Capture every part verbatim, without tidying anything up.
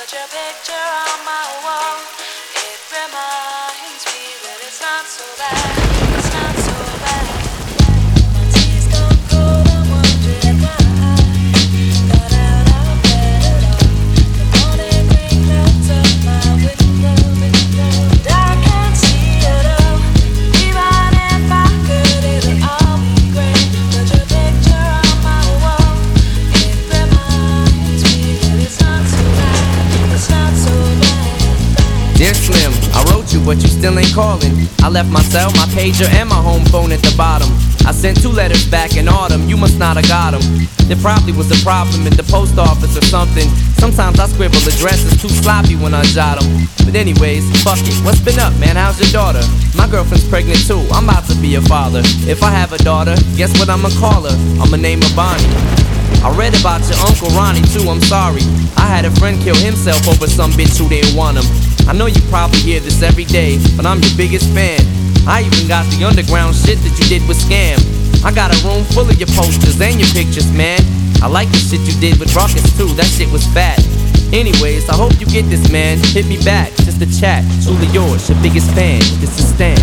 Put your picture on my wall. It reminds me that it's not so bad. It's not so bad. My tea's gone cold. I'm wondering why I got out of bed at all. The morning rain clouds up my window, and I can't see it all. Even if I could, it'll all be great. Put your picture on my wall. It reminds me that it's not so bad. It's not so bad. Dear Slim, I wrote you, but you still ain't calling. I left my cell, my pager, and my home phone at the bottom. I sent two letters back in autumn, you must not have got them. There probably was a problem in the post office or something. Sometimes I scribble addresses too sloppy when I jot them. But anyways, fuck it, what's been up, man? How's your daughter? My girlfriend's pregnant too, I'm about to be a father. If I have a daughter, guess what I'ma call her? I'ma name her Bonnie. I read about your Uncle Ronnie too, I'm sorry. I had a friend kill himself over some bitch who didn't want him. I know you probably hear this every day, but I'm your biggest fan. I even got the underground shit that you did with Scam. I got a room full of your posters and your pictures, man. I like the shit you did with Ruckus too, that shit was fat. Anyways, I hope you get this, man. Hit me back, just a chat. Truly yours, your biggest fan. This is Stan.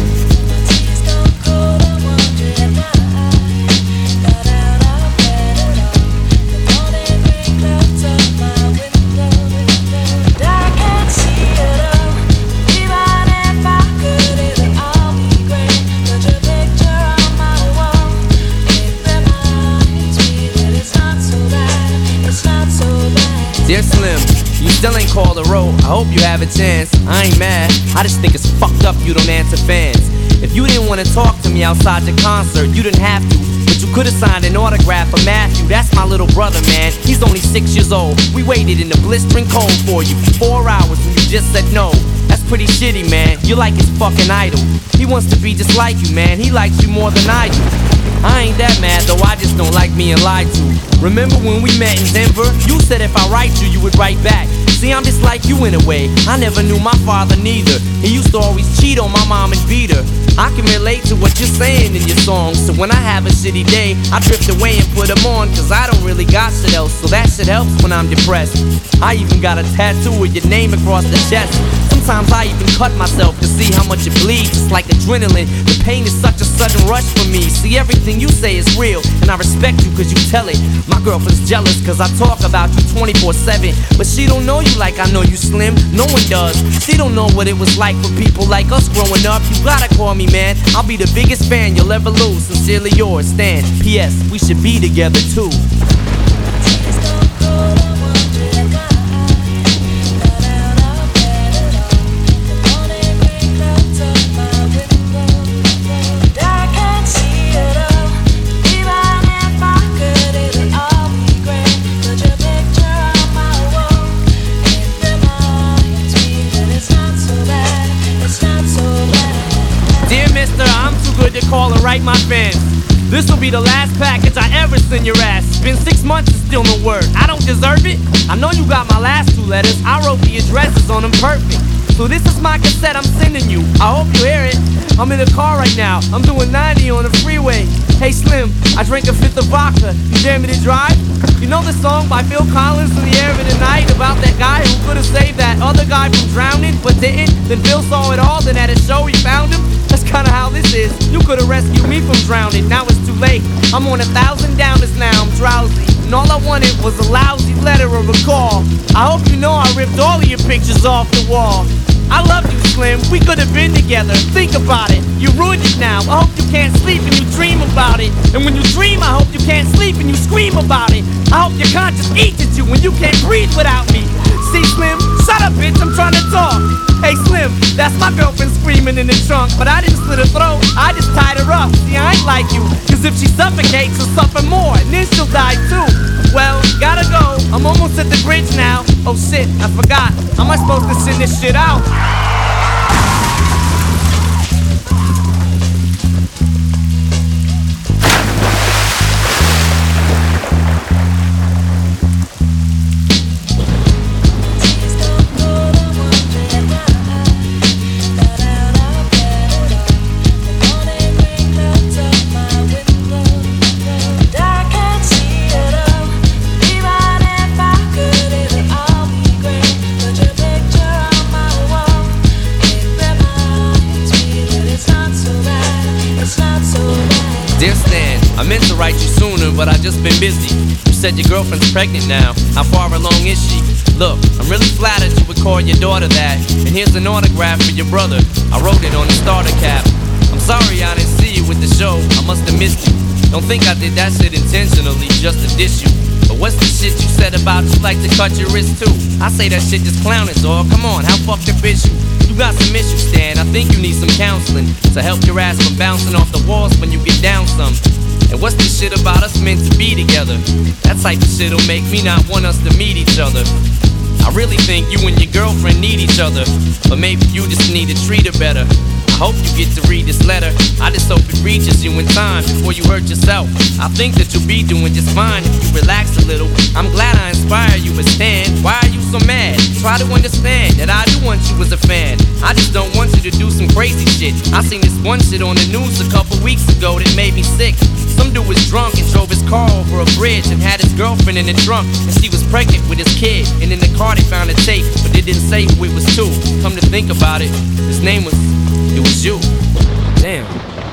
Dear Slim, you still ain't called a road. I hope you have a chance. I ain't mad, I just think it's fucked up you don't answer fans. If you didn't want to talk to me outside your concert, you didn't have to. But you could've signed an autograph for Matthew. That's my little brother, man. He's only six years old. We waited in the blistering cold for you for four hours and you just said no. That's pretty shitty, man. You're like his fucking idol. He wants to be just like you, man. He likes you more than I do. I ain't that mad though, I just don't like being lied to. Remember when we met in Denver? You said if I write you, you would write back. See, I'm just like you in a way. I never knew my father neither. He used to always cheat on my mom and beat her. I can relate to what you're saying in your songs. So when I have a shitty day, I drift away and put them on. Cause I don't really got shit else, so that shit helps when I'm depressed. I even got a tattoo with your name across the chest. Sometimes I even cut myself to see how much it bleeds. It's like adrenaline. The pain is such a sudden rush for me. See, everything you say is real, and I respect you cause you tell it. My girlfriend's jealous cause I talk about you twenty-four seven. But she don't know you like I know you, Slim. No one does. She don't know what it was like for people like us growing up. You gotta call me, man. I'll be the biggest fan you'll ever lose. Sincerely yours, Stan. P S. We should be together too. To call and write my fans. This'll be the last package I ever send your ass. It's been six months and still no word. I don't deserve it. I know you got my last two letters. I wrote the addresses on them perfect. So this is my cassette I'm sending you. I hope you hear it. I'm in the car right now. I'm doing ninety on the freeway. Hey Slim, I drank a fifth of vodka. You dare me to drive? You know the song by Phil Collins, In the Air of the Night, about that guy who could've saved that other guy from drowning but didn't? Then Phil saw it all, then at a show he found him. That's kinda how this is. You could've rescued me from drowning, now it's too late. I'm on a thousand downers now, I'm drowsy. And all I wanted was a lousy letter or a call. I hope you know I ripped all of your pictures off the wall. I love you, Slim, we could've been together. Think about it, you ruined it now. I hope you can't sleep and you dream about it. And when you dream, I hope you can't sleep and you scream about it. I hope your conscience eats at you when you can't breathe without me. See, Slim, shut up, bitch, I'm trying to talk. Hey, Slim, that's my girlfriend screaming in the trunk. But I didn't slit her throat, I just tied her up. See, I ain't like you, cause if she suffocates, she'll suffer more, and then she'll die too. Well, gotta go, I'm almost at the bridge now. Oh shit, I forgot, how am I supposed to send this shit out? Put your write you sooner, but I just been busy. You said your girlfriend's pregnant now. How far along is she? Look, I'm really flattered you would call your daughter that. And here's an autograph for your brother. I wrote it on the starter cap. I'm sorry I didn't see you with the show. I must have missed you. Don't think I did that shit intentionally just to diss you. But what's the shit you said about you like to cut your wrist too? I say that shit just clowning, dog. Come on, how fucked up is you? You got some issues, Stan. I think you need some counseling to help your ass from bouncing off the walls when you get down some. And what's this shit about us meant to be together? That type of shit'll make me not want us to meet each other. I really think you and your girlfriend need each other, but maybe you just need to treat her better. I hope you get to read this letter. I just hope it reaches you in time before you hurt yourself. I think that you'll be doing just fine if you relax a little. I'm glad I inspire you, but Stan, why are you so mad? Try to understand that I do want you as a fan. I just don't want you to do some crazy shit. I seen this one shit on the news a couple weeks ago that made me sick. Some dude was drunk and drove his car over a bridge and had his girlfriend in the trunk, and she was pregnant with his kid. And in the car they found a tape, but they didn't say who it was to. Come to think about it, his name was, it was you. Damn.